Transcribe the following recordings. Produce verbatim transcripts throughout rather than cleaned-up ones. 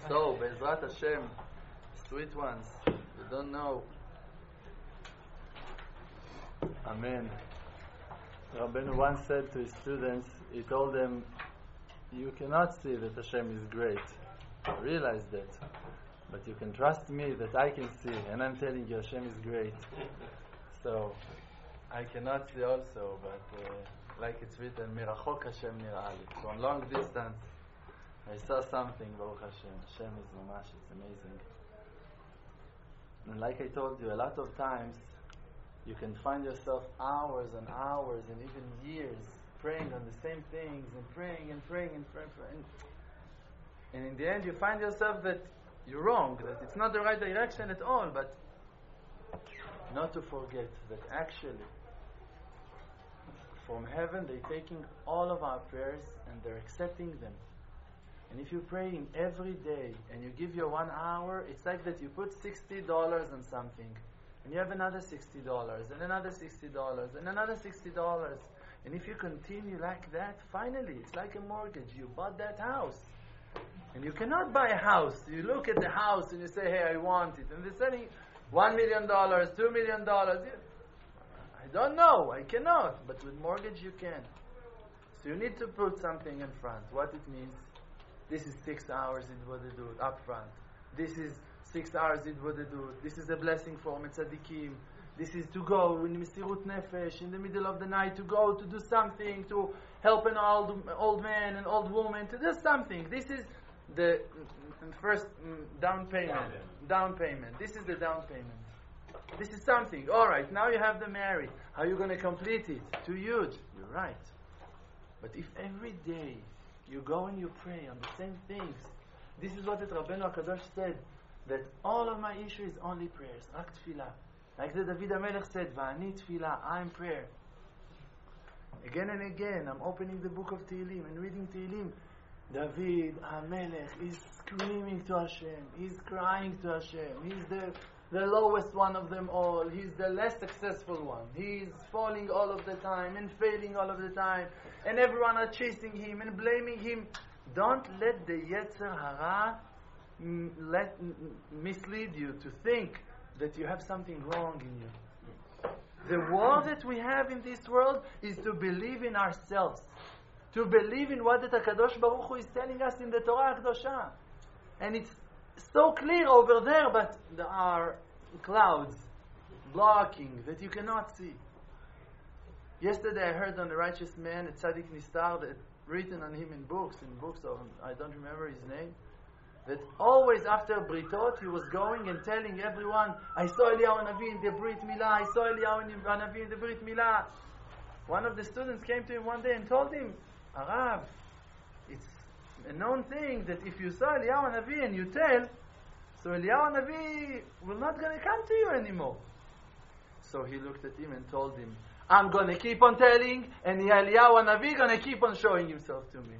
So, Be'ezrat Hashem, sweet ones, you don't know. Amen. Rabbeinu once said to his students, he told them, you cannot see that Hashem is great. I realize that. But you can trust me that I can see, and I'm telling you Hashem is great. So, I cannot see also, but uh, like it's written, Mirachok Hashem nira'ali. From long distance, I saw something, Baruch Hashem. Hashem is mamash, it's amazing. And like I told you, a lot of times, you can find yourself hours and hours and even years praying on the same things and praying and praying and praying, praying. And in the end you find yourself that you're wrong, that it's not the right direction at all, but not to forget that actually from heaven they're taking all of our prayers and they're accepting them. And if you're praying every day and you give your one hour, it's like that you put sixty dollars on something. And you have another sixty dollars, and another sixty dollars, and another sixty dollars. And if you continue like that, finally, it's like a mortgage. You bought that house. And you cannot buy a house. You look at the house and you say, hey, I want it. And they're selling one million dollars, two million dollars. I don't know, I cannot. But with mortgage you can. So you need to put something in front. What it means, this is six hours in what they do up front. This is six hours in what they do. This is a blessing for Metzadikim. This is to go in Mesirut Nefesh in the middle of the night, to go to do something, to help an old old man, an old woman, to do something. This is the first down payment. Down payment. This is the down payment. This is something. All right, now you have the marriage. How are you going to complete it? Too huge. You're right. But if every day you go and you pray on the same things, this is what the Rabbeinu HaKadosh said, that all of my issue is only prayers, rak tefillah. Like the David HaMelech said, va'ani tefillah, I'm prayer. Again and again, I'm opening the book of Tehillim and reading Tehillim. David HaMelech is screaming to Hashem, he's crying to Hashem, he's the, the lowest one of them all, he's the less successful one, he's falling all of the time and failing all of the time, and everyone are chasing him and blaming him. Don't let the Yetzer Hara m- let m- mislead you to think that you have something wrong in you. The war that we have in this world is to believe in ourselves, to believe in what the HaKadosh Baruch Hu is telling us in the Torah HaKadosha. And it's so clear over there, but there are clouds blocking that you cannot see. Yesterday I heard on the righteous man at Tzadik Nistar, that written on him in books, in books of, I don't remember his name, that always after Britot he was going and telling everyone, I saw Eliyahu Hanavi in the Brit Milah, I saw Eliyahu Hanavi in the Brit Milah. One of the students came to him one day and told him, Arav, it's a known thing that if you saw Eliyahu Hanavi and you tell, so Eliyahu Hanavi will not going to come to you anymore. So he looked at him and told him, I'm going to keep on telling, and Eliyahu Hanavi going to keep on showing himself to me.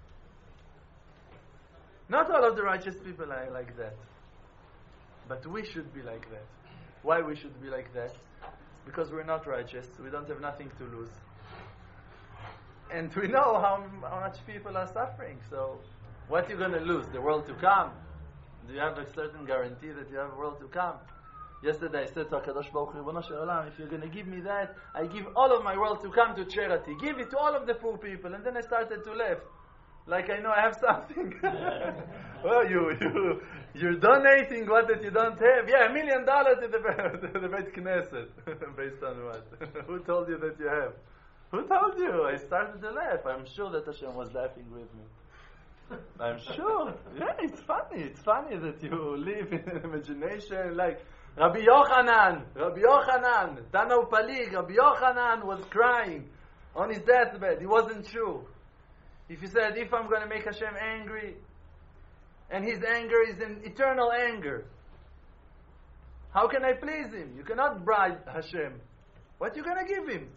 Not all of the righteous people are like that. But we should be like that. Why we should be like that? Because we're not righteous. We don't have nothing to lose. And we know how, how much people are suffering. So, what are you going to lose? The world to come? Do you have a certain guarantee that you have a world to come? Yesterday I said to HaKadosh Baruch Hu, Ribono Shel Olam, if you're going to give me that, I give all of my world to come to charity. Give it to all of the poor people. And then I started to laugh. Like I know I have something. Well, you, you, you're donating what that you don't have. Yeah, a million dollars to the, to the Beit Knesset. Based on what? Who told you that you have? Who told you? I started to laugh. I'm sure that Hashem was laughing with me. I'm sure. Yeah, it's funny. It's funny that you live in an imagination like Rabbi Yochanan. Rabbi Yochanan. Tana Upalig. Rabbi Yochanan was crying on his deathbed. He wasn't sure. If he said, if I'm going to make Hashem angry, and his anger is an eternal anger, how can I please him? You cannot bribe Hashem. What are you going to give him?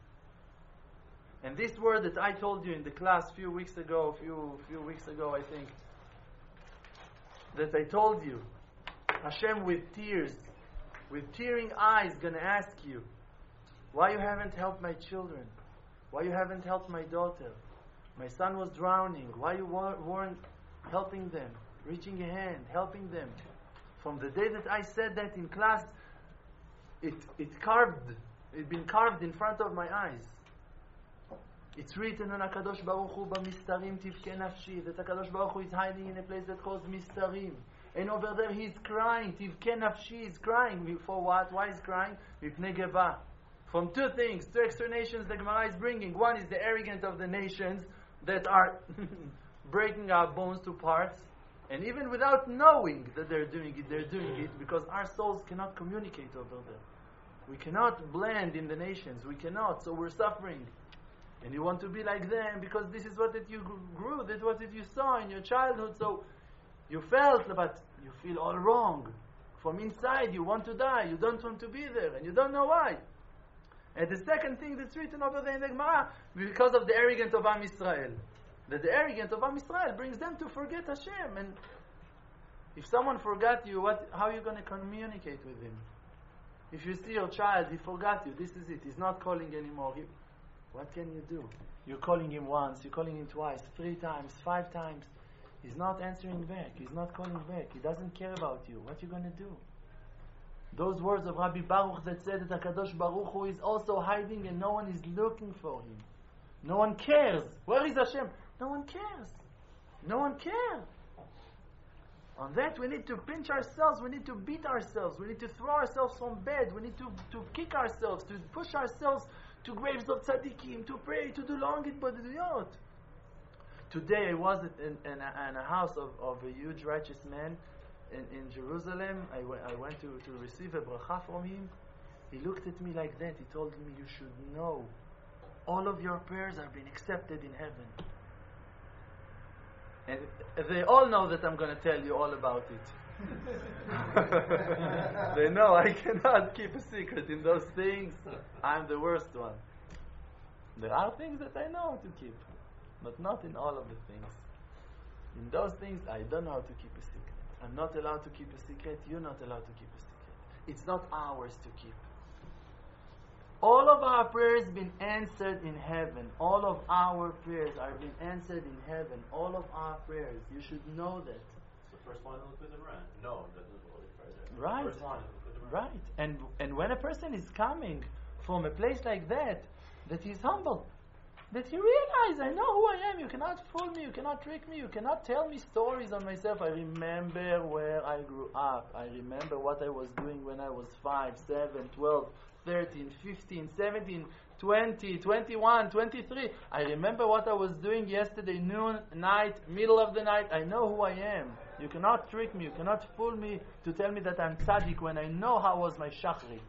And this word that I told you in the class a few weeks ago, a few, few weeks ago I think, that I told you, Hashem with tears, with tearing eyes going to ask you, why you haven't helped my children? Why you haven't helped my daughter? My son was drowning. Why you weren't helping them? reaching a hand, helping them. From the day that I said that in class, it it carved, it been carved in front of my eyes. It's written on HaKadosh Baruch Hu b'mistarim tivke nafshi, that HaKadosh Baruch Hu is hiding in a place that calls mistarim. And over there he's crying, tivke nafshi, he's crying. For what? Why is crying? Mipnei geva. From two things, two explanations the Gemara is bringing. One is the arrogance of the nations that are breaking our bones to parts. And even without knowing that they're doing it, they're doing it because our souls cannot communicate over there. We cannot blend in the nations. We cannot, so we're suffering. And you want to be like them because this is what it you grew, that's what it you saw in your childhood. So you felt, but you feel all wrong. From inside, you want to die. You don't want to be there, and you don't know why. And the second thing that's written over there in the Gemara, because of the arrogance of Am Yisrael. That the arrogance of Am Yisrael brings them to forget Hashem. And if someone forgot you, what? How are you going to communicate with him? If you see your child, he forgot you. This is it. He's not calling anymore. He, what can you do? You're calling him once, you're calling him twice, three times, five times. He's not answering back. He's not calling back. He doesn't care about you. What are you going to do? Those words of Rabbi Baruch that said that HaKadosh Baruch Hu is also hiding and no one is looking for him. No one cares. Where is Hashem? No one cares. No one cares. On that we need to pinch ourselves. We need to beat ourselves. We need to throw ourselves from bed. We need to, to kick ourselves, to push ourselves to graves of tzaddikim, to pray, to do long hitbodeduyot. Today I was in, in, a, in a house of, of a huge righteous man in, in Jerusalem. I, w- I went to, to receive a bracha from him. He looked at me like that. He told me, you should know, all of your prayers are being accepted in heaven. And they all know that I'm going to tell you all about it. They know I cannot keep a secret in those things. I'm the worst one. There are things that I know how to keep, but not in all of the things. In those things, I don't know how to keep a secret. I'm not allowed to keep a secret. You're not allowed to keep a secret. It's not ours to keep. All of our prayers been answered in heaven. All of our prayers are being answered in heaven. All of our prayers. You should know that. The first one is with the Ran. No, that's what it says. Right. The first one is with the Ran. Right. And and when a person is coming from a place like that, that he's humble, that he realizes, I know who I am. You cannot fool me. You cannot trick me. You cannot tell me stories on myself. I remember where I grew up. I remember what I was doing when I was five, seven, twelve, thirteen, fifteen, seventeen, twenty, twenty-one, twenty-three. I remember what I was doing yesterday, noon, night, middle of the night. I know who I am. You cannot trick me. You cannot fool me to tell me that I'm tzaddik when I know how was my shachrit.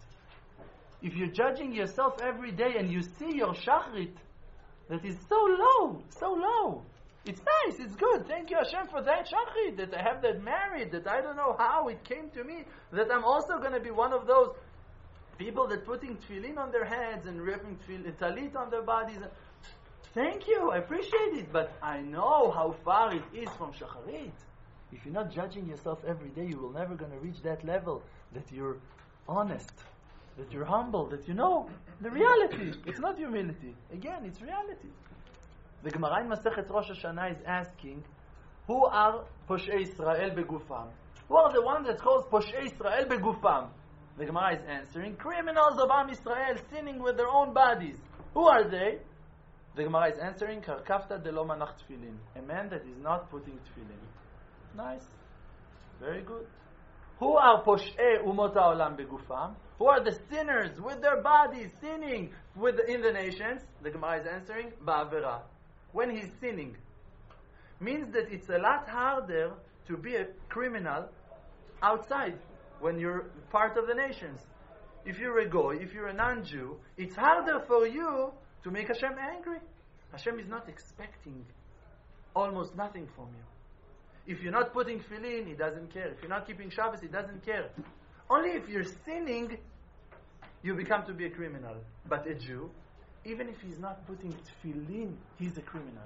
If you're judging yourself every day and you see your shachrit that is so low, so low, it's nice, it's good. Thank you Hashem for that shachrit, that I have that married, that I don't know how it came to me, that I'm also going to be one of those people that putting tefillin on their heads and wrapping tefillin, talit on their bodies. Thank you, I appreciate it, but I know how far it is from shacharit. If you're not judging yourself every day, you will never going to reach that level that you're honest, that you're humble, that you know the reality. It's not humility. Again, it's reality. The Gemara in Masechet Rosh Hashanah is asking, who are Poshei Israel begufam? Who are the ones that calls Poshei Israel begufam? The Gemara is answering, criminals of Am Israel sinning with their own bodies. Who are they? The Gemara is answering, Karkafta de lo manach tefillin, a man that is not putting tefillin. Nice. Very good. Who are Posh'ei Umot HaOlam begufam? Who are the sinners with their bodies sinning with the, in the nations? The Gemara is answering, Ba'avera. When he's sinning. Means that it's a lot harder to be a criminal outside when you're part of the nations. If you're a goy, if you're a non-Jew, it's harder for you to make Hashem angry. Hashem is not expecting almost nothing from you. If you're not putting tefillin, He doesn't care. If you're not keeping Shabbos, He doesn't care. Only if you're sinning, you become to be a criminal. But a Jew, even if he's not putting tefillin, he's a criminal.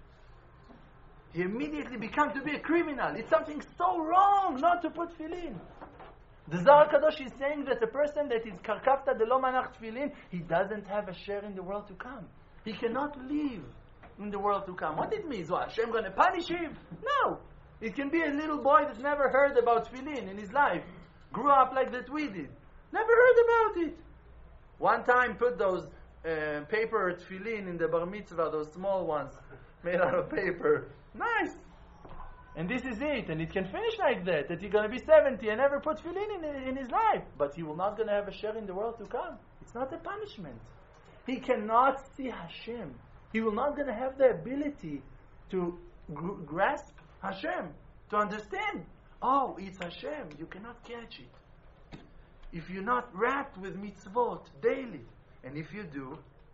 He immediately becomes to be a criminal. It's something so wrong not to put tefillin. The Zohar Kadosh is saying that a person that is karkafta de lo manach tefillin, he doesn't have a share in the world to come. He cannot live in the world to come. What it means? What, Hashem going to punish him? No. It can be a little boy that's never heard about tefillin in his life. Grew up like that we did. Never heard about it. One time put those uh, paper tefillin in the bar mitzvah, those small ones made out of paper. Nice. And this is it. And it can finish like that, that he's going to be seventy and never put tefillin in, in his life. But he will not going to have a share in the world to come. It's not a punishment. He cannot see Hashem. He will not going to have the ability to gr- grasp Hashem, to understand. Oh, it's Hashem. You cannot catch it. If you're not wrapped with mitzvot daily, and if you do,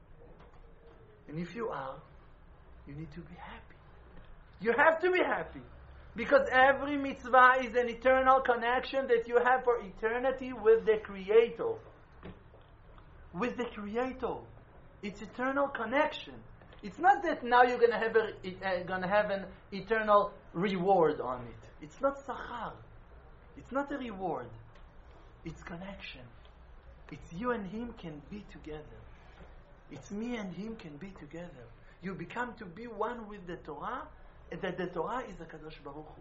and if you are, you need to be happy. You have to be happy. Because every mitzvah is an eternal connection that you have for eternity with the Creator. With the Creator. It's eternal connection. It's not that now you're going to have a, uh, gonna have an eternal reward on it. It's not sachar. It's not a reward. It's connection. It's you and him can be together. It's me and him can be together. You become to be one with the Torah, and that the Torah is the Kadosh Baruch Hu.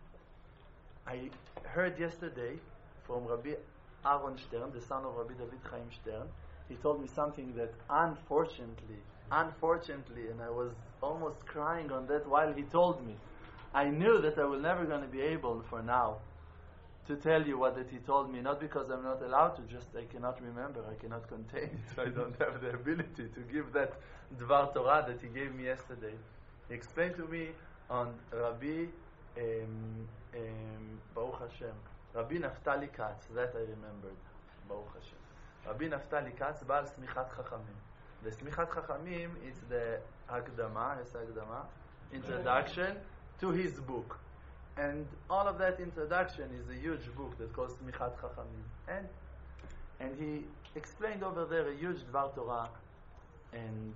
I heard yesterday from Rabbi Aaron Stern, the son of Rabbi David Chaim Stern. He told me something that unfortunately, unfortunately, and I was almost crying on that while he told me. I knew that I was never going to be able for now to tell you what that he told me, not because I'm not allowed to, just I cannot remember, I cannot contain it, I don't have the ability to give that Dvar Torah that he gave me yesterday. He explained to me on Rabbi um, um, Baruch Hashem, Rabbi Naftali Katz, that I remembered, Baruch Hashem. Rabbi Naftali Katz, Baal Smichat Chachamim. The Smichat Chachamim is the Hakdama, his Hakdama, introduction to his book. And all of that introduction is a huge book that calls Smichat Chachamim. And, and he explained over there a huge Dvar Torah. And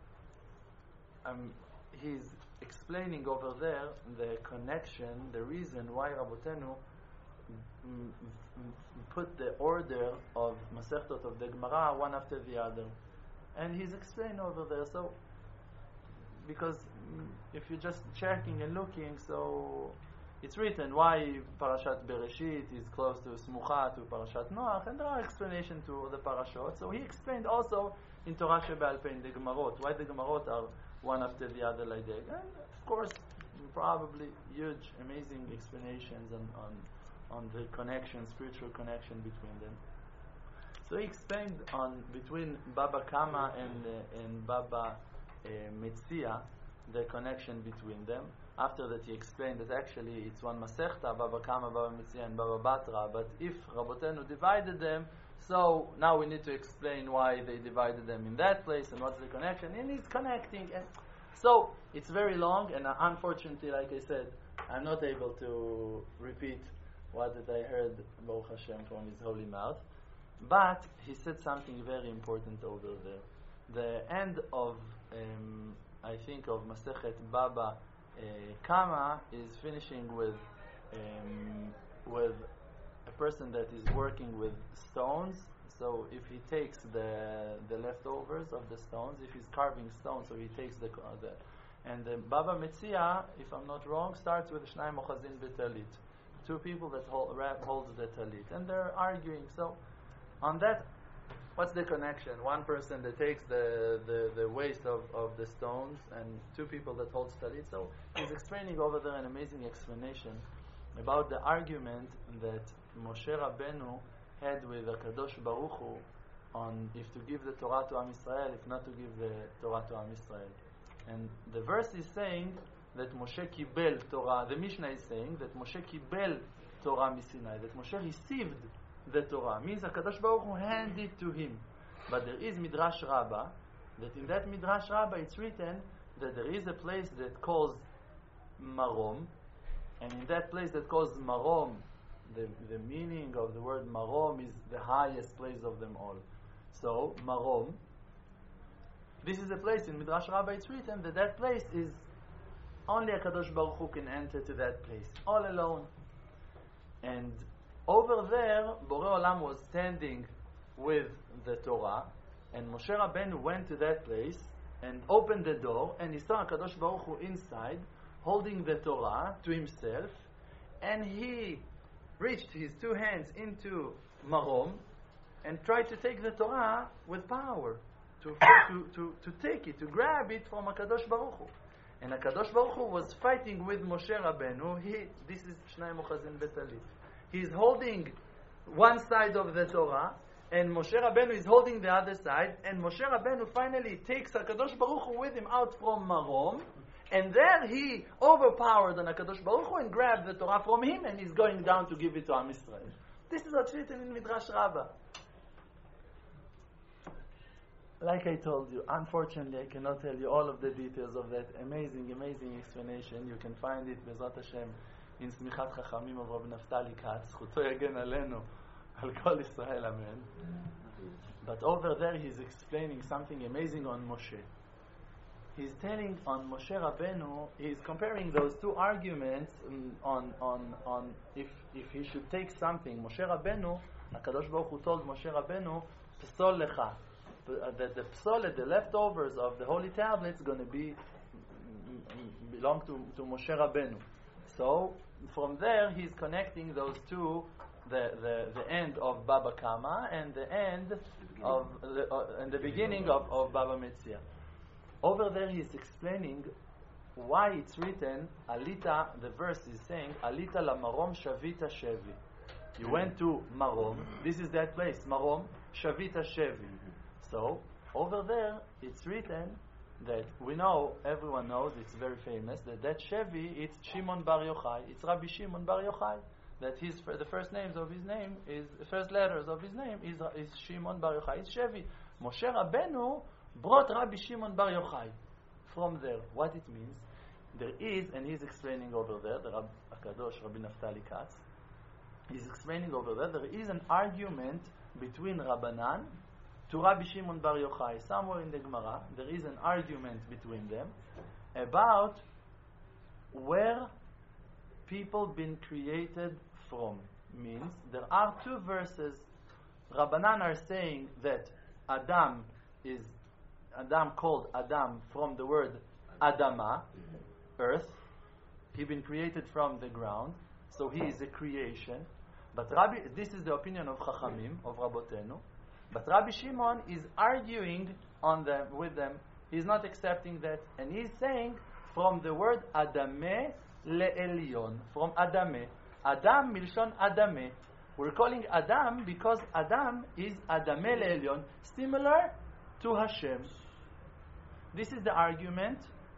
um, he's explaining over there the connection, the reason why Rabotenu m- m- put the order of Masechtot of the Gemara one after the other. And he's explained over there. So, because mm, if you're just checking and looking, so it's written why Parashat Bereshit is close to Smucha to Parashat Noach, and there are explanations to the parashot. So he explained also in Torah Shebe'al Peh, in the Gemarot, why the Gemarot are one after the other like that. And of course, probably huge, amazing explanations on, on, on the connection, spiritual connection between them. So he explained on between Baba Kama and uh, and Baba uh, Metzia, the connection between them. After that, he explained that actually it's one Masechta, Baba Kama, Baba Metzia, and Baba Batra. But if Rabotenu divided them, so now we need to explain why they divided them in that place and what's the connection. And he's connecting, and so it's very long. And uh, unfortunately, like I said, I'm not able to repeat what that I heard Baruch Hashem from his holy mouth. But he said something very important over there. The end of, um, I think, of Masechet Baba uh, Kama is finishing with um, with a person that is working with stones. So if he takes the the leftovers of the stones, if he's carving stones, so he takes the uh, the and the Baba Metzia, if I'm not wrong, starts with Shnai Mochazin B'Talit, two people that hold holds the talit, and they're arguing. So on that, what's the connection? One person that takes the, the, the waste of, of the stones, and two people that holds talit. So he's explaining over there an amazing explanation about the argument that Moshe Rabbeinu had with HaKadosh Baruch Hu on if to give the Torah to Am Yisrael, if not to give the Torah to Am Yisrael. And the verse is saying that Moshe Kibel Torah, the Mishnah is saying that Moshe Kibel Torah Misinai, that Moshe received the Torah, means HaKadosh Baruch Hu handed it to him. But there is Midrash Rabbah, that in that Midrash Rabbah it's written that there is a place that calls Marom, and in that place that calls Marom, the, the meaning of the word Marom is the highest place of them all. So, Marom, this is a place in Midrash Rabbah it's written that that place is only HaKadosh Baruch Hu can enter to that place, all alone. And over there, Borei Olam was standing with the Torah, and Moshe Rabbeinu went to that place and opened the door, and he saw HaKadosh Baruch Hu inside, holding the Torah to himself, and he reached his two hands into Marom and tried to take the Torah with power, to, to, to, to take it, to grab it from HaKadosh Baruch Hu. And HaKadosh Baruch Hu was fighting with Moshe Rabbeinu. He, this is Shnai Mochazin Betalit. He's holding one side of the Torah, and Moshe Rabbeinu is holding the other side, and Moshe Rabbeinu finally takes HaKadosh Baruch Hu with him out from Marom, and there he overpowered on HaKadosh Baruch Hu and grabbed the Torah from him, and he's going down to give it to Am Yisrael. This is what's written in Midrash Rabbah. Like I told you, unfortunately I cannot tell you all of the details of that amazing, amazing explanation. You can find it, Bezrat Hashem, in Smichat Chachamim of Rabbi Naftali Katz. Zchuto yagen alenu, al kol Yisrael, amen. But over there he's explaining something amazing on Moshe. He's telling on Moshe Rabbeinu, he's comparing those two arguments um, on, on, on if, if he should take something. Moshe Rabbeinu, HaKadosh Baruch Hu told Moshe Rabbeinu, Psol lecha. The, the psolet, the leftovers of the holy tablets, going to be belong to, to Moshe Rabbeinu. So from there he's connecting those two, the, the, the end of Baba Kama and the end of the, uh, and the beginning of, of Baba Metzia. Over there he's explaining why it's written Alita. The verse is saying Alita la Marom Shavita Shevi. You went to Marom. This is that place, Marom Shavita Shevi. So, over there, it's written that we know, everyone knows, it's very famous, that that Shevi, it's Shimon Bar Yochai. It's Rabbi Shimon Bar Yochai. That his, the first names of his name, is the first letters of his name is, is Shimon Bar Yochai. It's Shevi. Moshe Rabbeinu brought Rabbi Shimon Bar Yochai from there. What it means, there is, and he's explaining over there, the Rab HaKadosh, Rabbi Naftali Katz, he's explaining over there, there is an argument between Rabbanan to Rabbi Shimon Bar Yochai. Somewhere in the Gemara, there is an argument between them about where people been created from. Means there are two verses. Rabbanan are saying that Adam is Adam called Adam from the word Adama, earth. He been created from the ground, so he is a creation. But Rabbi, this is the opinion of Chachamim, of Rabotenu. But Rabbi Shimon is arguing on them with them. He's not accepting that, and he's saying from the word Adame le'elyon, from Adame. Adam milshon Adame. We're calling Adam because Adam is Adame le'elyon, similar to Hashem. This is the argument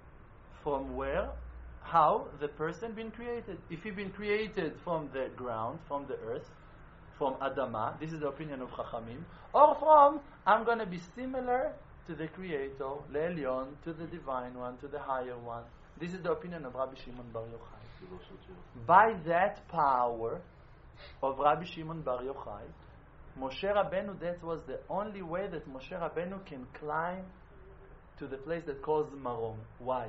from where, how the person been created. If he been created from the ground, from the earth, from Adama, this is the opinion of Chachamim, or from, I'm going to be similar to the Creator, Le'elyon, to the Divine One, to the Higher One. This is the opinion of Rabbi Shimon Bar Yochai. By that power of Rabbi Shimon Bar Yochai, Moshe Rabbeinu, that was the only way that Moshe Rabbeinu can climb to the place that calls Marom. Why?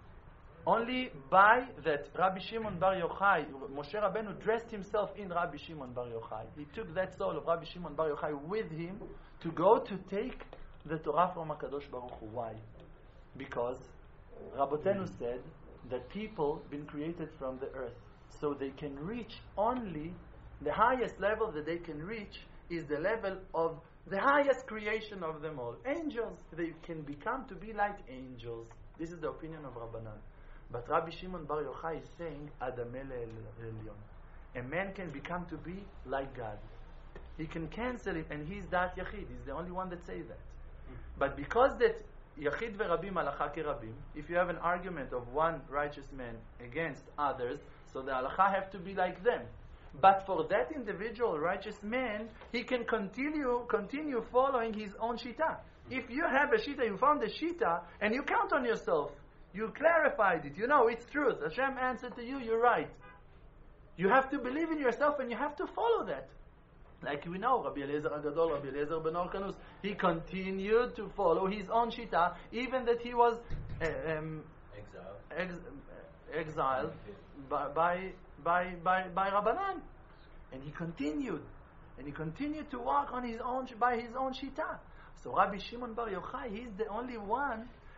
Only by that Rabbi Shimon Bar Yochai, Moshe Rabbeinu dressed himself in Rabbi Shimon Bar Yochai. He took that soul of Rabbi Shimon Bar Yochai with him to go to take the Torah from HaKadosh Baruch Hu. Why? Because Rabotenu said that people been created from the earth, so they can reach only the highest level that they can reach is the level of the highest creation of them all. Angels, they can become to be like angels. This is the opinion of Rabbanan. But Rabbi Shimon Bar Yochai is saying, Adame le'elyon. A man can become to be like God. He can cancel it, and he's that Yachid. He's the only one that says that. But because that Yachid ve'Rabim halacha ke'Rabim, if you have an argument of one righteous man against others, so the halacha have to be like them. But for that individual righteous man, he can continue continue following his own shita. If you have a shita, you found a shita, and you count on yourself, you clarified it, you know it's truth. Hashem answered to you, you're right. You have to believe in yourself and you have to follow that. Like we know, Rabbi Eliezer HaGadol, Rabbi Eliezer ben Orkanus, he continued to follow his own shita, even that he was uh, um, Exile. ex, exiled by, by, by, by, by Rabbanan. And he continued. And he continued to walk on his own, by his own shita. So Rabbi Shimon Bar Yochai, he's the only one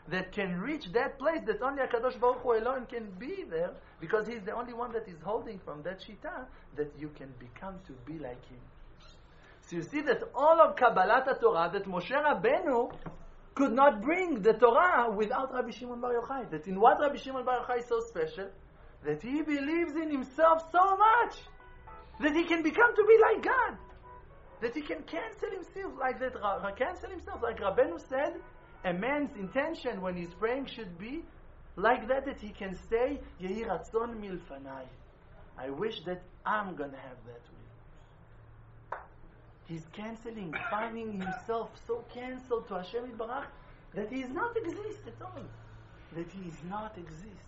that can reach that place that only HaKadosh Baruch Hu alone can be there, because He's the only one that is holding from that Shita, that you can become to be like Him. So you see that all of Kabbalat Torah, that Moshe Rabbeinu could not bring the Torah without Rabbi Shimon Bar Yochai. That in what Rabbi Shimon Bar Yochai is so special, that he believes in himself so much, that he can become to be like God. That he can cancel himself like that, uh, cancel himself like Rabbeinu said, a man's intention when he's praying should be like that, that he can say, Yehi Ratzon Milfanai. I wish that I'm going to have that will. He's canceling, finding himself so cancelled to Hashem Yitbarach that he does not exist at all. That he does not exist.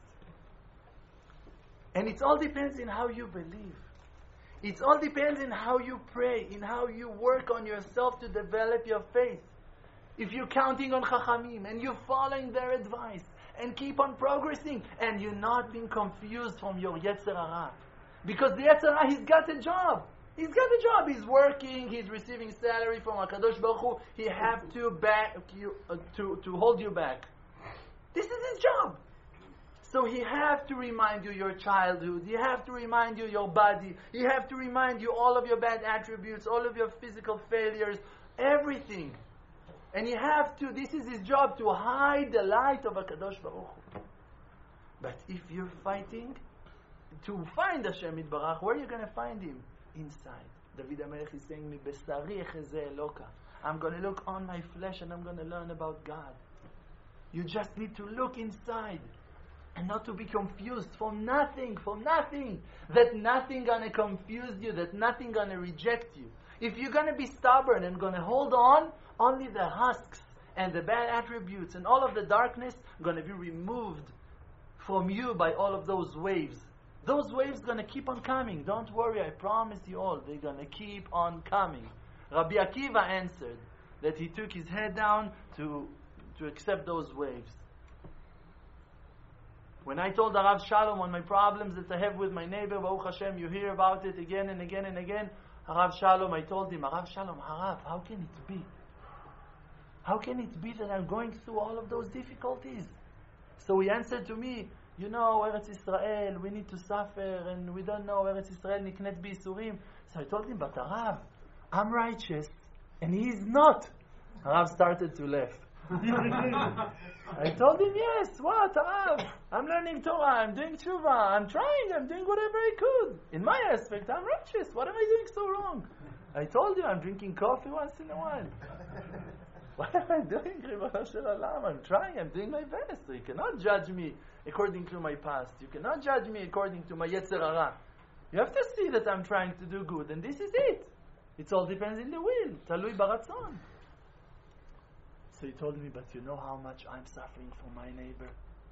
And it all depends in how you believe. It all depends in how you pray, in how you work on yourself to develop your faith. If you're counting on Chachamim and you're following their advice and keep on progressing and you're not being confused from your Yetzer Hara. Because the Yetzer Hara, he's got a job. He's got a job. He's working. He's receiving salary from HaKadosh Baruch Hu. He have to back you, uh, to, to hold you back. This is his job. So he have to remind you your childhood. He have to remind you your body. He have to remind you all of your bad attributes, all of your physical failures, everything. And he have to, this is his job, to hide the light of HaKadosh Baruch Hu. But if you're fighting to find Hashem Yitbarach, where are you going to find him? Inside. David HaMelech is saying, Mi besari echezeh Eloka. I'm going to look on my flesh and I'm going to learn about God. You just need to look inside. And not to be confused for nothing, for nothing. That nothing gonna confuse you, that nothing gonna reject you. If you're gonna be stubborn and gonna hold on, only the husks and the bad attributes and all of the darkness gonna be removed from you by all of those waves. Those waves gonna keep on coming. Don't worry, I promise you all, they're gonna keep on coming. Rabbi Akiva answered that he took his head down to, to accept those waves. When I told Harav Shalom on my problems that I have with my neighbor, Baruch Hashem, you hear about it again and again and again. Harav Shalom, I told him, Harav Shalom, Harav, how can it be? How can it be that I'm going through all of those difficulties? So he answered to me, you know, Eretz Israel, we need to suffer, and we don't know, Eretz Israel niknet b'isurim. So I told him, but Harav, I'm righteous, and he is not. Harav started to laugh. I told him, yes, what, Harav? I'm learning Torah, I'm doing tshuva, I'm trying, I'm doing whatever I could. In my aspect, I'm righteous. What am I doing so wrong? I told you, I'm drinking coffee once in a while. What am I doing, Ribono Shel Olam? I'm trying, I'm doing my best. So you cannot judge me according to my past. You cannot judge me according to my Yetzer Hara. You have to see that I'm trying to do good, and this is it. It all depends in the will. Talui baratzon. So he told me, but you know how much I'm suffering for my neighbor?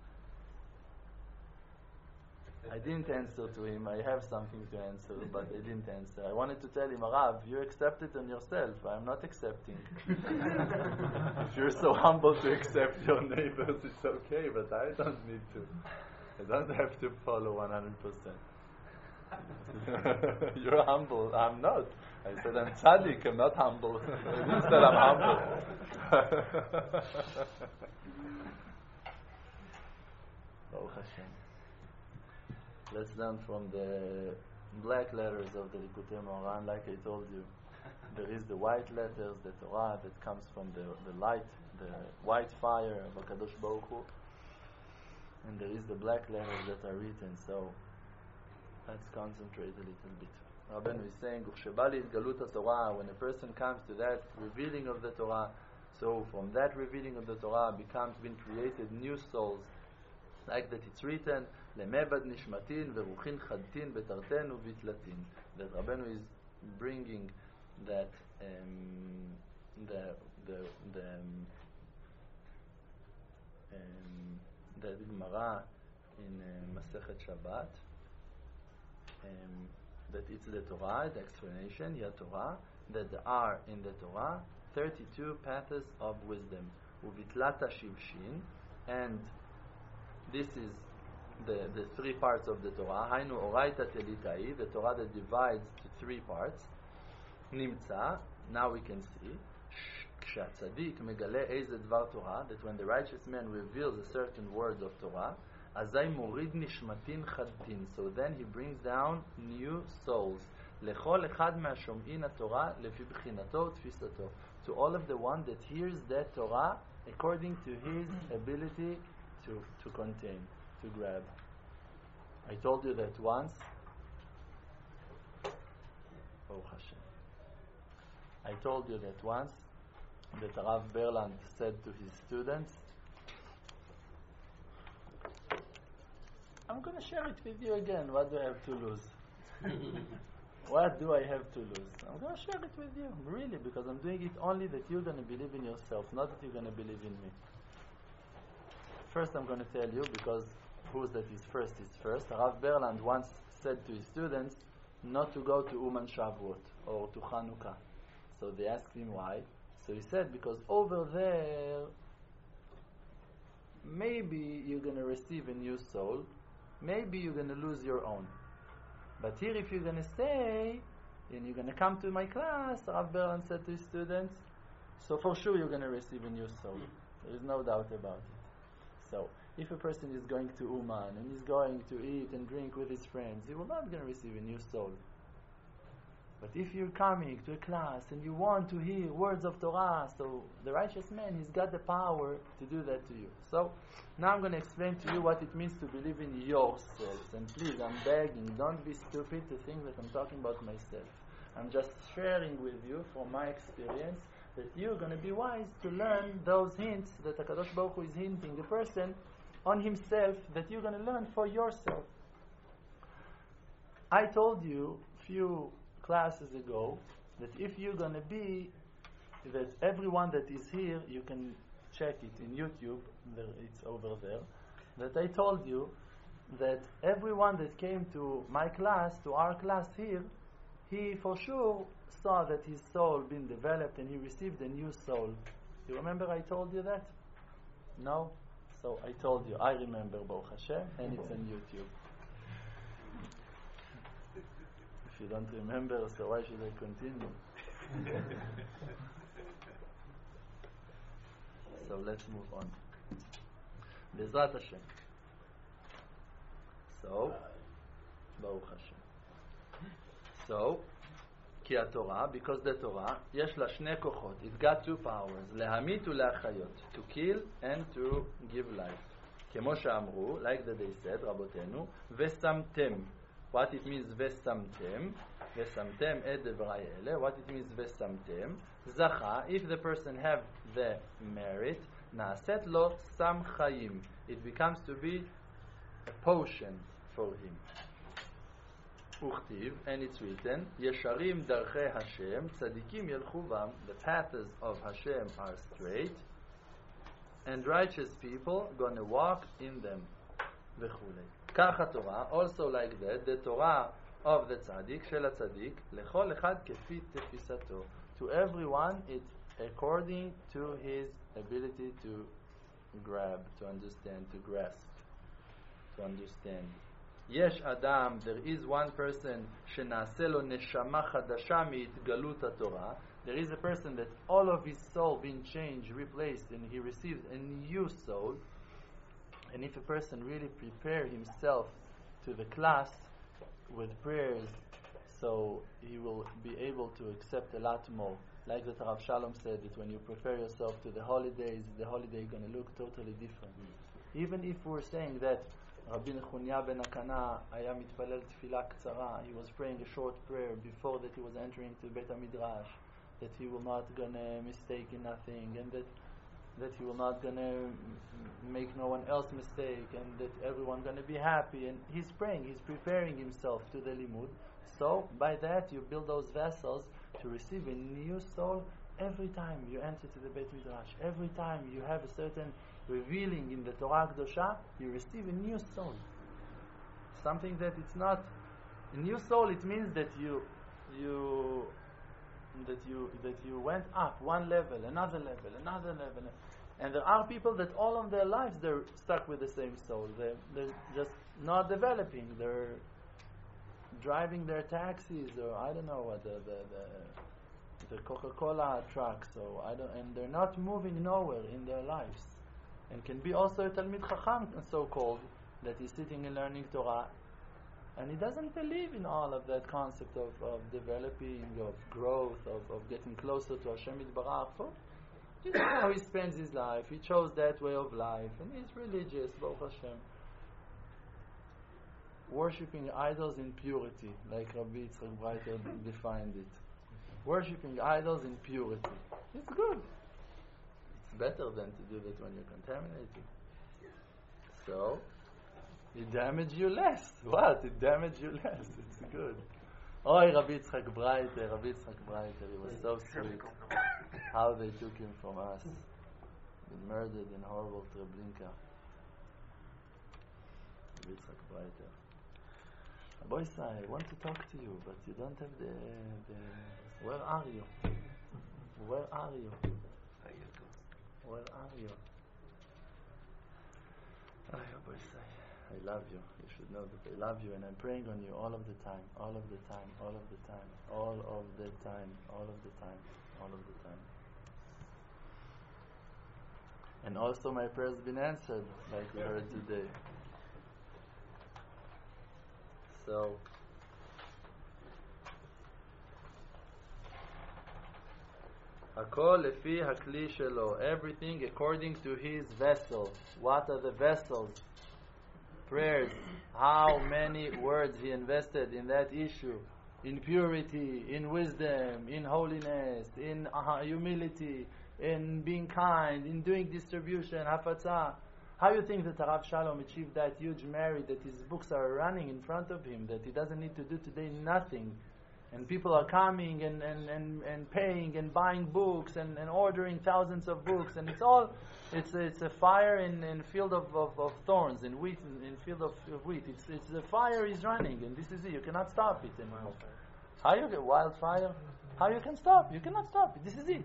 I didn't answer to him. I have something to answer, but I didn't answer. I wanted to tell him, Arav, you accept it on yourself. I'm not accepting. If you're so humble to accept your neighbors, it's okay, but I don't need to. I don't have to follow one hundred percent. You're humble. I'm not. I said I'm tzaddik. I'm not humble. I didn't say I'm humble. Baruch Hashem. Let's learn from the black letters of the Likutei Moharan. Like I told you, there is the white letters, the Torah that comes from the, the light, the white fire of HaKadosh Baruch Hu, and there is the black letters that are written. So let's concentrate a little bit. Rabbeinu is saying, "Uchshebali galut Torah." When a person comes to that revealing of the Torah, so from that revealing of the Torah becomes being created new souls, like that it's written, "Lemebad nishmatin veruchin chadtin betartenu vitlatin." That Rabbeinu is bringing that um, the the the um, um, the Gemara in uh, Masechet Shabbat. Um, that it's the Torah, the explanation, Ya Torah, that there are in the Torah thirty-two paths of wisdom. Uvitlata shivshin, and this is the, the three parts of the Torah. Hainu oraita telitai, the Torah that divides to three parts. Nimtza, now we can see. כשהצדיק מגלה איזה דבר תורה, that when the righteous man reveals a certain word of Torah, אזי מוריד נשמתין חדתין, so then he brings down new souls, לכל אחד מהשומעין התורה לפי בחינתו ותפיסתו, to all of the one that hears that Torah according to his ability to, to contain, to grab. I told you that once, Baruch Hashem. I told you that once that Rav Berland said to his students, I'm going to share it with you again. What do I have to lose? What do I have to lose? I'm going to share it with you, really, because I'm doing it only that you're going to believe in yourself, not that you're going to believe in me. First, I'm going to tell you, because who that is first is first. Rav Berland once said to his students not to go to Uman Shavuot or to Chanukah. So they asked him why. So he said, because over there, maybe you're going to receive a new soul, maybe you're going to lose your own. But here, if you're going to stay, and you're going to come to my class, Rav Berland said to his students, so for sure you're going to receive a new soul. There is no doubt about it. So, if a person is going to Uman, and is going to eat and drink with his friends, he will not going to receive a new soul. But if you're coming to a class, and you want to hear words of Torah, so the righteous man, he's got the power to do that to you. So, now I'm going to explain to you what it means to believe in yourselves. And please, I'm begging, don't be stupid to think that I'm talking about myself. I'm just sharing with you from my experience that you're going to be wise to learn those hints that HaKadosh Baruch Hu is hinting the person on himself, that you're going to learn for yourself. I told you a few classes ago that if you're going to be, that everyone that is here, you can check it in YouTube, there, it's over there, that I told you that everyone that came to my class, to our class here, he for sure saw that his soul been developed and he received a new soul. You remember I told you that? No? So I told you, I remember, Baruch Hashem, and it's on YouTube. If you don't remember, so why should I continue? So let's move on. Bezrat Hashem. So, Baruch Hashem. So, כי התורה, because the Torah, יש לה שני כוחות. It got two powers, להמית ולהחיות, to kill and to give life. כמו שאמרו, like that they said, רבותינו, ושמתם. What it means ושמתם, ושמתם את דברי אלה, what it means ושמתם, זכה, if the person have the merit, נעשית לו סם חיים. It becomes to be a potion for him. וכתיב, and it's written, ישרים דרכי השם, צדיקים ילכו בם, the paths of Hashem are straight, and righteous people gonna walk in them, וכולי. כך התורה, also like that, the Torah of the tzaddik, של הצדיק, לכל אחד כפי תפיסתו. To everyone, it's according to his ability to grab, to understand, to grasp, to understand. יש אדם, there is one person שנעשה לו נשמה חדשה מהתגלות התורה. There is a person that all of his soul being changed, replaced, and he receives a new soul. And if a person really prepare himself to the class with prayers, so he will be able to accept a lot more. Like that Rav Shalom said, that when you prepare yourself to the holidays, the holiday is going to look totally different. Mm. Even if we're saying that Rabbi Nechunya ben Akana היה מתפלל תפילה קצרה, he was praying a short prayer before that he was entering to Beit HaMidrash, that he will not gonna mistake in nothing, and that that he will not gonna make no one else mistake, and that everyone gonna be happy. And he's praying, he's preparing himself to the limud. So by that you build those vessels to receive a new soul every time you enter to the Beit Midrash. Every time you have a certain revealing in the Torah Kedosha, you receive a new soul. Something that it's not a new soul. It means that you, you, that you, that you went up one level, another level, another level, and there are people that all of their lives they're stuck with the same soul. They're, they're just not developing. They're driving their taxis, or I don't know what the, the, the the Coca-Cola truck, so I don't, and they're not moving nowhere in their lives, and can be also a Talmid Chacham, so-called, that is sitting and learning Torah, and he doesn't believe in all of that concept of, of developing, of growth, of, of getting closer to Hashem Yitbarach. So, this is how he spends his life. He chose that way of life, and he's religious, Baruch Hashem. Worshipping idols in purity, like Rabbi Yitzchak Breiter defined it. Worshipping idols in purity. It's good. It's better than to do that when you're contaminated. So, it damage you less. What? It damage you less. It's good. Oy, Rabbi Yitzchak Breiter, Rabbi Yitzchak Breiter, he was so sweet. How they took him from us. Been murdered in horrible Treblinka. Rabbi Yitzchak Breiter. Boy, I want to talk to you, but you don't have the, the... Where are you? Where are you? Where are you? Oh, boy, I love you. You should know that I love you, and I'm praying on you all of the time, all of the time, all of the time, all of the time, all of the time, all of the time. And also my prayer's been answered, like we heard today. So, Hakol lefi hakli shelo, everything according to his vessel. What are the vessels? Prayers. How many words he invested in that issue? In purity, in wisdom, in holiness, in uh, humility, in being kind, in doing distribution, hafatzah. How do you think that Rav Shalom achieved that huge merit, that his books are running in front of him, that he doesn't need to do today nothing, and people are coming and, and, and, and paying and buying books and, and ordering thousands of books, and it's all, it's a, it's a fire in in field of, of, of thorns, in wheat, in, in field of, of wheat. It's it's the fire is running, and this is it. You cannot stop it anymore. How you get wildfire? How you can stop? You cannot stop it. This is it.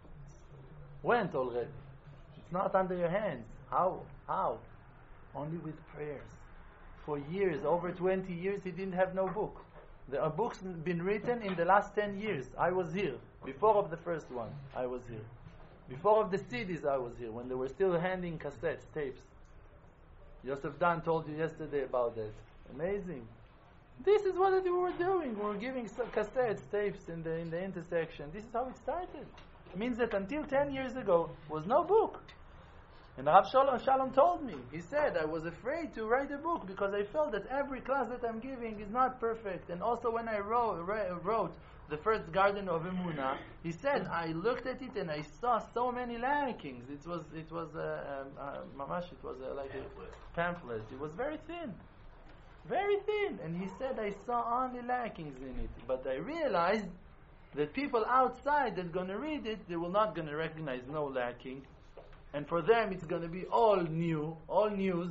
Went already. It's not under your hands. How? How? Only with prayers. For years, over twenty years, he didn't have no book. There are books been written in the last ten years. I was here. Before of the first one, I was here. Before of the C Ds, I was here, when they were still handing cassettes, tapes. Yosef Dan told you yesterday about that. Amazing. This is what we were doing. We were giving cassettes, tapes in the in the intersection. This is how it started. It means that until ten years ago, was no book. And Rav Shalom, Shalom told me, he said, I was afraid to write a book because I felt that every class that I'm giving is not perfect. And also when I wrote, wrote the first Garden of Emunah, he said, I looked at it and I saw so many lackings. It was, it was a, um, uh, mamash, it was a, like Pamphlet. a pamphlet. It was very thin. Very thin. And he said, I saw only lackings in it. But I realized that people outside that are going to read it, they will not going to recognize no lacking. And for them, it's going to be all new, all news.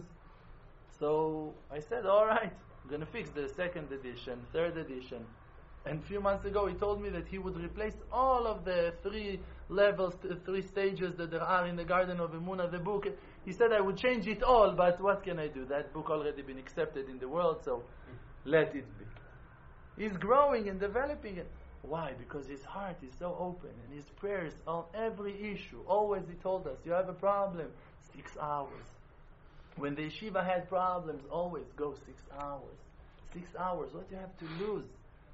So I said, all right, I'm going to fix the second edition, third edition. And a few months ago, he told me that he would replace all of the three levels, th- three stages that there are in the Garden of Emunah, the book. He said, I would change it all, but what can I do? That book already been accepted in the world, so let it be. He's growing and developing it. Why? Because his heart is so open, and his prayers on every issue. Always he told us, you have a problem, six hours. When the yeshiva had problems, always go six hours. Six hours, what do you have to lose?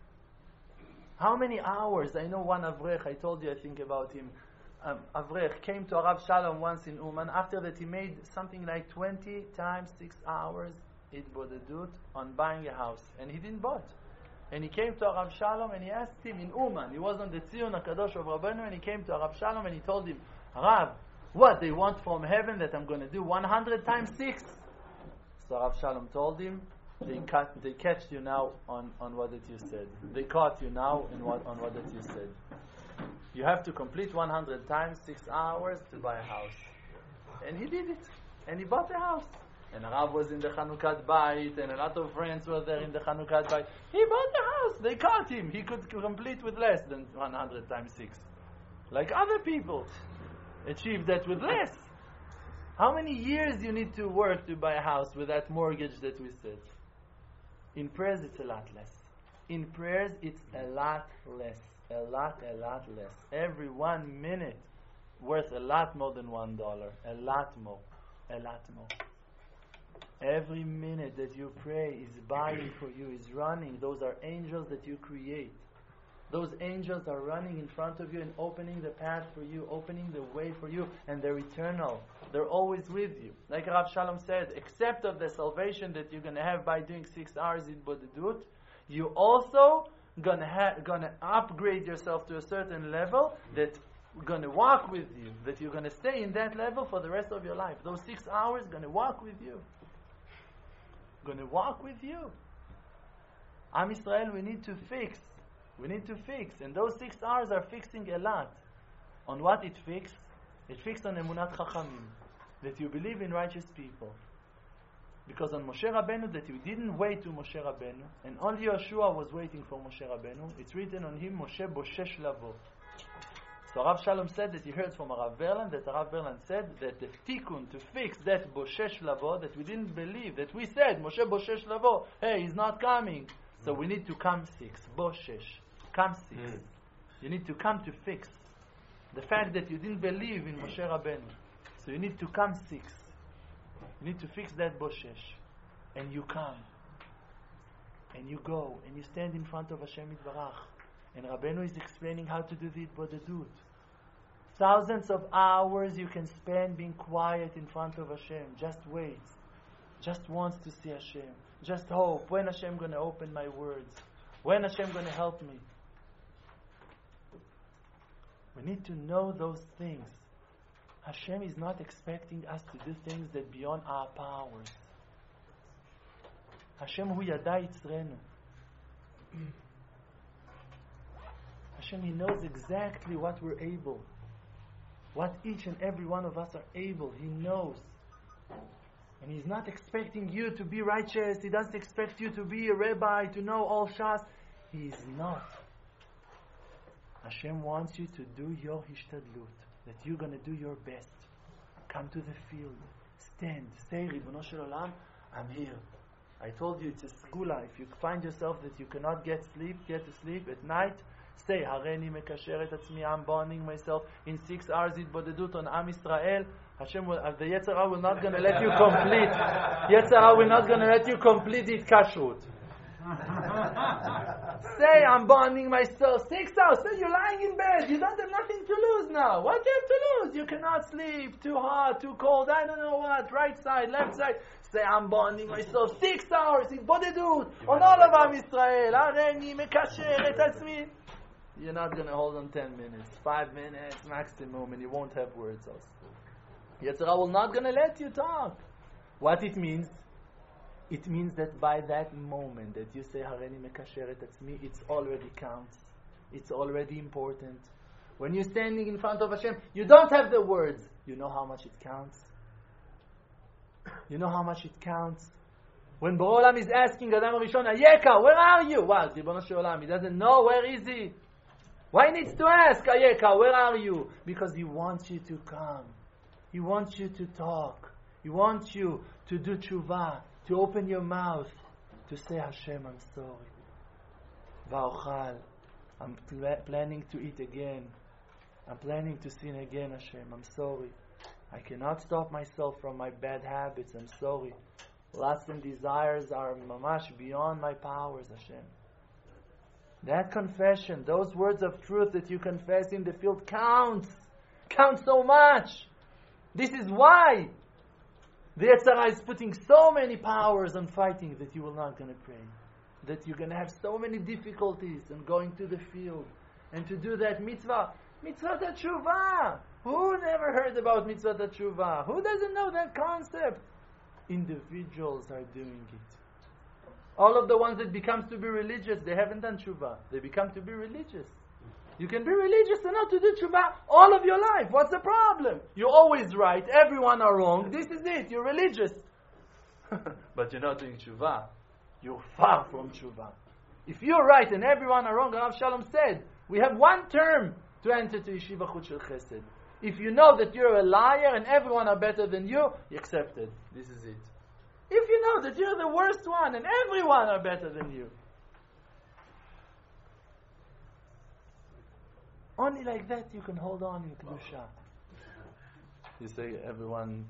How many hours? I know one Avrech, I told you I think about him. Um, Avrech came to Rav Shalom once in Uman. After that he made something like twenty times six hours Itbodedut on buying a house. And he didn't buy it. And he came to Rav Shalom and he asked him in Uman. He was on the Tzion HaKadosh of Rabbeinu, and he came to Rav Shalom and he told him, Rav, what they want from heaven that I'm going to do one hundred times six? So Rav Shalom told him, they cut, they catch you now on, on what that you said. They caught you now in what, on what that you said. You have to complete one hundred times six hours to buy a house. And he did it. And he bought a house. And Rav was in the Chanukat Bait, and a lot of friends were there in the Chanukat Bait. He bought the house. They caught him. He could complete with less than one hundred times six. Like other people achieved that with less. How many years you need to work to buy a house with that mortgage that we said? In prayers, it's a lot less. In prayers, it's a lot less. A lot, a lot less. Every one minute worth a lot more than one dollar. A lot more. A lot more. Every minute that you pray is buying for you, is running. Those are angels that you create. Those angels are running in front of you and opening the path for you, opening the way for you, and they're eternal. They're always with you. Like Rav Shalom said, except of the salvation that you're going to have by doing six hours in Bodedut, you also gonna ha- gonna upgrade yourself to a certain level that gonna walk with you, that you're gonna stay in that level for the rest of your life. Those six hours gonna walk with you. Gonna walk with you. Am Yisrael, we need to fix. We need to fix. And those six hours are fixing a lot. On what it fixed? It fixed on Emunat Chachamim. That you believe in righteous people. Because on Moshe Rabbeinu, that you didn't wait to Moshe Rabbeinu, and only Yeshua was waiting for Moshe Rabbeinu, it's written on him, Moshe Boshesh Lavo. So Rav Shalom said that he heard from Rav Berland, that Rav Berland said that the tikkun, to fix that Boshesh Lavo, that we didn't believe, that we said, Moshe Boshesh Lavo, hey, he's not coming. So we need to come six. Boshesh. Come six. Mm. You need to come to fix the fact that you didn't believe in Moshe Rabbeinu. So you need to come six. You need to fix that boshesh. And you come. And you go. And you stand in front of Hashem Yitbarach. And Rabbeinu is explaining how to do the Bodedut. Thousands of hours you can spend being quiet in front of Hashem. Just wait. Just wants to see Hashem. Just hope. When Hashem going to open my words? When Hashem going to help me? We need to know those things. Hashem is not expecting us to do things that beyond our powers. Hashem hu yada yitzrenu. Hashem, He knows exactly what we're able. What each and every one of us are able. He knows. And He's not expecting you to be righteous. He doesn't expect you to be a rabbi, to know all Shas. He is not. Hashem wants you to do your hishtadlut. That you're going to do your best. Come to the field. Stand. Say, Ribono Shel Olam, I'm here. I told you it's a skula. If you find yourself that you cannot get sleep, get to sleep at night, say, Hareni mekasher et atzmi, I'm bonding myself in six hours hitbodedut on Am Yisrael. Hashem will, uh, the Yetzer Hara will not going to let you complete. Yetzer Hara will not going to let you complete it kashrut. Say, I'm bonding myself. Six hours. Say, you're lying in bed. You don't have nothing to lose now. What do you have to lose? You cannot sleep. Too hot, too cold. I don't know what. Right side, left side. Say, I'm bonding myself. Six hours. Hitbodedut on all of Am Yisrael. Hareni mekasher et atzmi. You're not going to hold on ten minutes. Five minutes maximum, and you won't have words also. Yetzer Hara will not going to let you talk. What it means? It means that by that moment that you say Hareni mekasher et atzmi, it already counts. It's already important. When you're standing in front of Hashem, you don't have the words. You know how much it counts? You know how much it counts? When Borei Olam is asking Adam Rishon, Ayeka, where are you? Well, Ribono Shel Olam, he doesn't know, where is he? Why he needs to ask, Ayeka, where are you? Because he wants you to come. He wants you to talk. He wants you to do tshuva, to open your mouth, to say, Hashem, I'm sorry. Va'ochal, I'm pl- planning to eat again. I'm planning to sin again, Hashem. I'm sorry. I cannot stop myself from my bad habits. I'm sorry. Lusts and desires are mamash beyond my powers, Hashem. That confession, those words of truth that you confess in the field counts. Counts so much. This is why the Yetzer Hara is putting so many powers on fighting that you will not going to pray. That you're going to have so many difficulties in going to the field and to do that mitzvah. Mitzvah Teshuvah. Who never heard about Mitzvah Teshuvah? Who doesn't know that concept? Individuals are doing it. All of the ones that becomes to be religious, they haven't done Teshuvah. They become to be religious. You can be religious and not to do Teshuvah all of your life. What's the problem? You're always right. Everyone are wrong. This is it. You're religious. But you're not doing Teshuvah. You're far from Teshuvah. If you're right and everyone are wrong, Rav Shalom said, we have one term to enter to Yeshiva Chut Shel Chesed. If you know that you're a liar and everyone are better than you, you accept it. This is it. If you know that you're the worst one and everyone are better than you. Only like that you can hold on in Kedusha. You say everyone...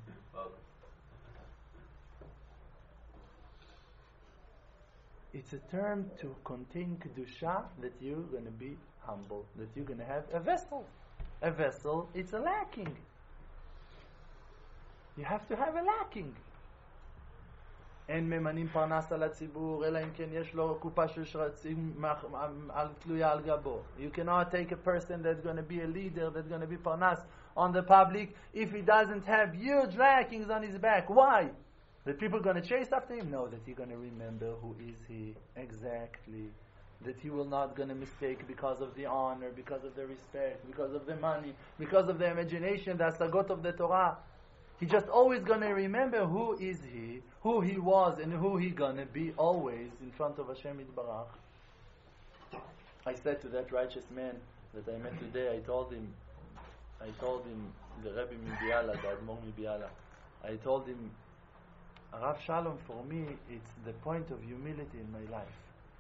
It's a term to contain Kedusha, that you're going to be humble, that you're going to have a vessel. A vessel, it's a lacking. You have to have a lacking. אין ממנים פרנס על הציבור, אלא אם כן יש לו קופה של שרצים תלויה על גבו. You cannot take a person that's going to be a leader, that's going to be parnas on the public, if he doesn't have huge lackings on his back. Why? That people are going to chase after him? No, that you're going to remember who is he exactly. That he will not going to mistake because of the honor, because of the respect, because of the money, because of the imagination, the asagot of the Torah. He just always going to remember who is he, who he was, and who he going to be always in front of Hashem Yitbarach. I said to that righteous man that I met today, I told him, I told him, the Rebbe Mibiala, the Admor Mibiala, I told him, Rav Shalom, for me, it's the point of humility in my life.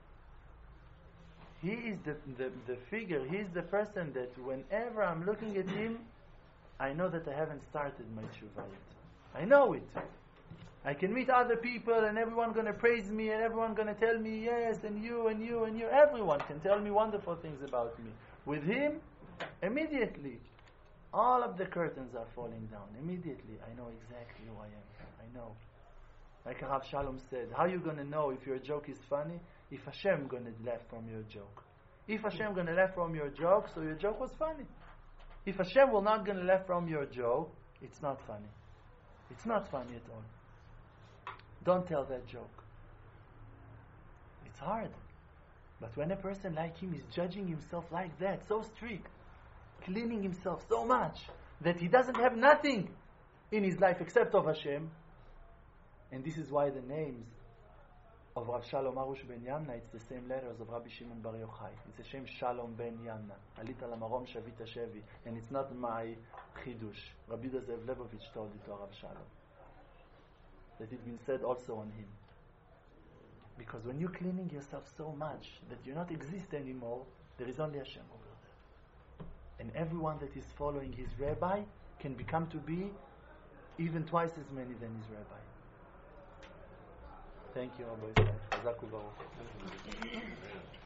He is the, the, the figure, he is the person that whenever I'm looking at him, I know that I haven't started my tshuva yet. I know it. I can meet other people and everyone going to praise me and everyone going to tell me yes, and you and you and you. Everyone can tell me wonderful things about me. With him, immediately, all of the curtains are falling down. Immediately, I know exactly who I am. I know. Like Rav Shalom said, how are you going to know if your joke is funny? If Hashem going to laugh from your joke. If Hashem going to laugh from your joke, so your joke was funny. If Hashem will not going to laugh from your joke, it's not funny. It's not funny at all. Don't tell that joke. It's hard. But when a person like him is judging himself like that, so strict, cleaning himself so much, that he doesn't have nothing in his life except of Hashem, and this is why the names of Rav Shalom Arush ben Yamna, it's the same letters of Rabbi Shimon Bar Yochai. It's the same Shalom ben Yamna. Alita lamarom shavita shevi. And it's not my chidush. Rabbi Zev Lebovich told it to Rav Shalom. That it's been said also on him. Because when you're cleaning yourself so much that you not exist anymore, there is only Hashem over there. And everyone that is following his rabbi can become to be even twice as many than his rabbi. Thank you, Rabbi Israel. Chazak u'baruch.